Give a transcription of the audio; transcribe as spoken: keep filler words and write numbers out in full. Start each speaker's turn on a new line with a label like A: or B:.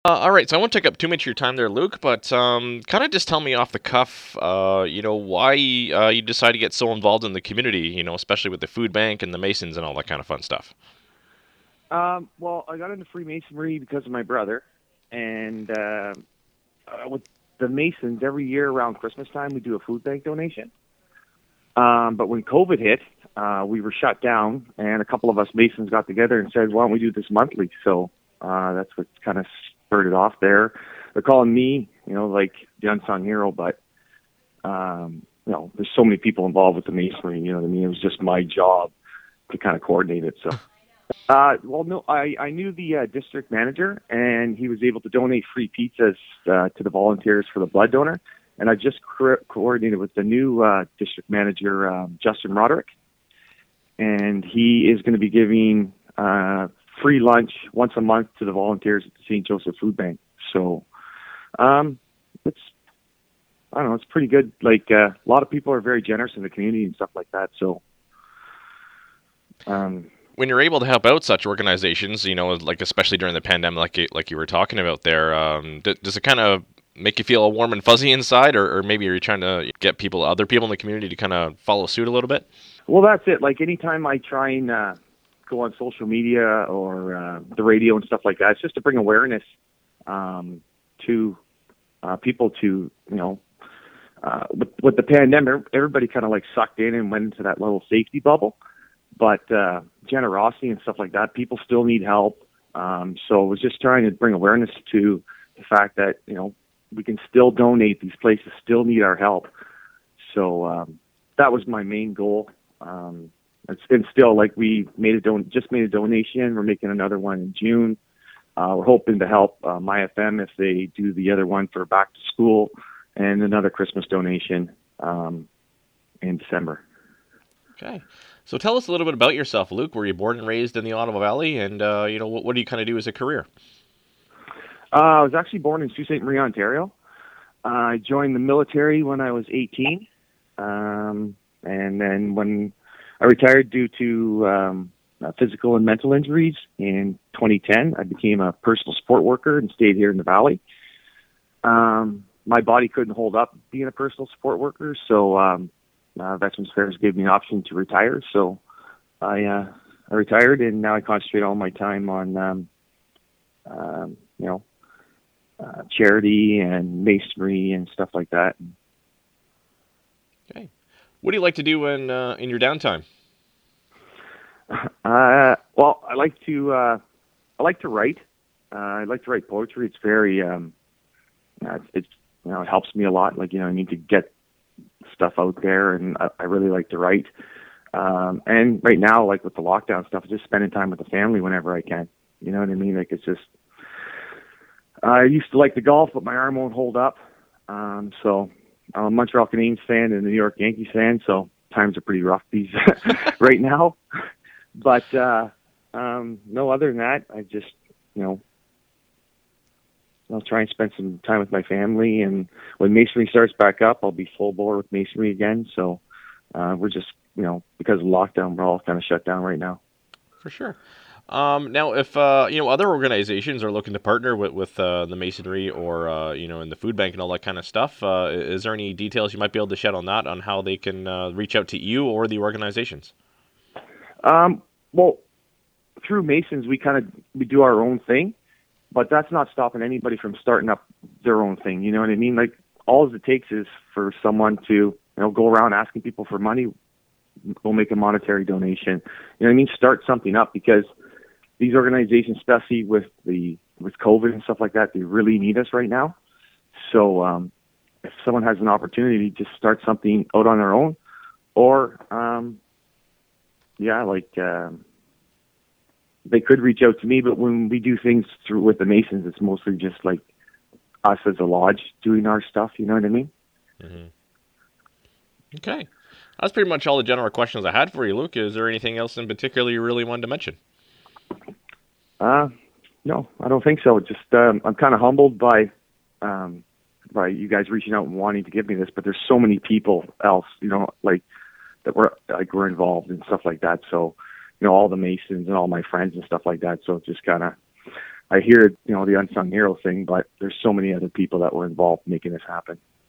A: Uh, all right, so I won't take up too much of your time there, Luke, but um, kind of just tell me off the cuff, uh, you know, why uh, you decided to get so involved in the community, you know, especially with the food bank and the Masons and all that kind of fun stuff.
B: Um, well, I got into Freemasonry because of my brother, and uh, uh, with the Masons, every year around Christmas time, we do a food bank donation. Um, but when COVID hit, uh, we were shut down, and a couple of us Masons got together and said, "Why don't we do this monthly?" So uh, that's what kind of spurred it off there. They're calling me, you know, like the unsung hero, but um, you know, there's so many people involved with the Masonry. You know what I mean? It was just my job to kind of coordinate it. So. Uh, well, no, I, I knew the uh, district manager, and he was able to donate free pizzas uh, to the volunteers for the blood donor. And I just co- coordinated with the new uh, district manager, um, Justin Roderick, and he is going to be giving uh, free lunch once a month to the volunteers at the Saint Joseph Food Bank. So um, it's I don't know, it's pretty good. Like uh, a lot of people are very generous in the community and stuff like that. So um,
A: When you're able to help out such organizations, you know, like especially during the pandemic, like you, like you were talking about there, um, d- does it kind of make you feel warm and fuzzy inside, or, or maybe are you trying to get people, other people in the community, to kind of follow suit a little bit?
B: Well, that's it. Like anytime I try and uh, go on social media or uh, the radio and stuff like that, it's just to bring awareness um, to uh, people. To you know, uh, with, with the pandemic, everybody kind of like sucked in and went into that little safety bubble. But uh, generosity and stuff like that, people still need help. Um, so I was just trying to bring awareness to the fact that you know we can still donate. These places still need our help. So um, that was my main goal. Um, it's, and still, like we made a don- just made a donation. We're making another one in June. Uh, we're hoping to help uh, my F M if they do the other one for back to school, and another Christmas donation um, in December.
A: Okay. So tell us a little bit about yourself, Luke. Were you born and raised in the Ottawa Valley, and uh, you know what, what do you kind of do as a career?
B: Uh, I was actually born in Sault Ste. Marie, Ontario. Uh, I joined the military when I was eighteen, um, and then when I retired due to um, uh, physical and mental injuries in twenty ten, I became a personal support worker and stayed here in the valley. Um, my body couldn't hold up being a personal support worker, so um, uh, Veterans Affairs gave me an option to retire. So I, uh, I retired, and now I concentrate all my time on, um, um, you know, uh, charity and masonry and stuff like that.
A: Okay. What do you like to do in uh, in your downtime?
B: Uh, well, I like to uh, I like to write. Uh, I like to write poetry. It's very um, uh, it's, it's you know it helps me a lot. Like you know I need to get stuff out there, and I, I really like to write. Um, and right now, like with the lockdown stuff, just spending time with the family whenever I can. You know what I mean? Like it's just I used to like the golf, but my arm won't hold up. Um, so I'm a Montreal Canadiens fan and a New York Yankees fan, so times are pretty rough these right now. But uh, um, no, other than that, I just you know I'll try and spend some time with my family. And when masonry starts back up, I'll be full bore with masonry again. So uh, we're just you know because of lockdown, we're all kind of shut down right now.
A: For sure. Um, now, if uh, you know other organizations are looking to partner with with uh, the masonry or uh, you know in the food bank and all that kind of stuff, uh, is there any details you might be able to shed on that, on how they can uh, reach out to you or the organizations?
B: Um, well, through Masons, we kind of we do our own thing, but that's not stopping anybody from starting up their own thing. You know what I mean? Like all it takes is for someone to you know go around asking people for money, go make a monetary donation. You know what I mean? Start something up because these organizations, especially with the with COVID and stuff like that, they really need us right now. So um, if someone has an opportunity to just start something out on their own, or um, yeah, like um, they could reach out to me. But when we do things through with the Masons, it's mostly just like us as a lodge doing our stuff. You know what I mean?
A: Hmm. Okay, that's pretty much all the general questions I had for you, Luke. Is there anything else in particular you really wanted to mention?
B: Uh, no, I don't think so. Just um, I'm kind of humbled by um, by you guys reaching out and wanting to give me this. But there's so many people else, you know, like that were like were involved and stuff like that. So you know, all the Masons and all my friends and stuff like that. So it just kind of I hear, you know, the unsung hero thing, but there's so many other people that were involved making this happen.